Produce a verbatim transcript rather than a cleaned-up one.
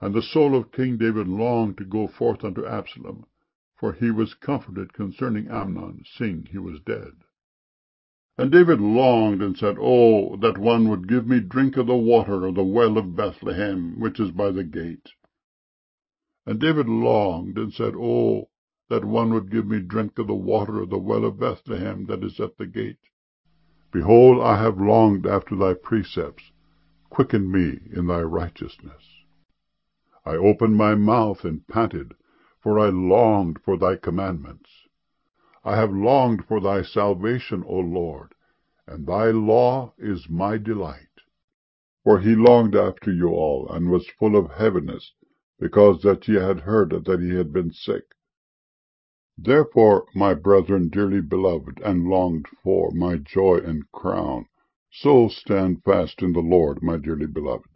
And the soul of King David longed to go forth unto Absalom, for he was comforted concerning Amnon, seeing he was dead. And David longed, and said, Oh, that one would give me drink of the water of the well of Bethlehem, which is by the gate. And David longed, and said, Oh, that one would give me drink of the water of the well of Bethlehem, that is at the gate. Behold, I have longed after thy precepts. Quicken me in thy righteousness. I opened my mouth and panted, for I longed for thy commandments. I have longed for thy salvation, O Lord, and thy law is my delight. For he longed after you all, and was full of heaviness, because that ye had heard that he had been sick. Therefore, my brethren dearly beloved, and longed for, my joy and crown, so stand fast in the Lord, my dearly beloved.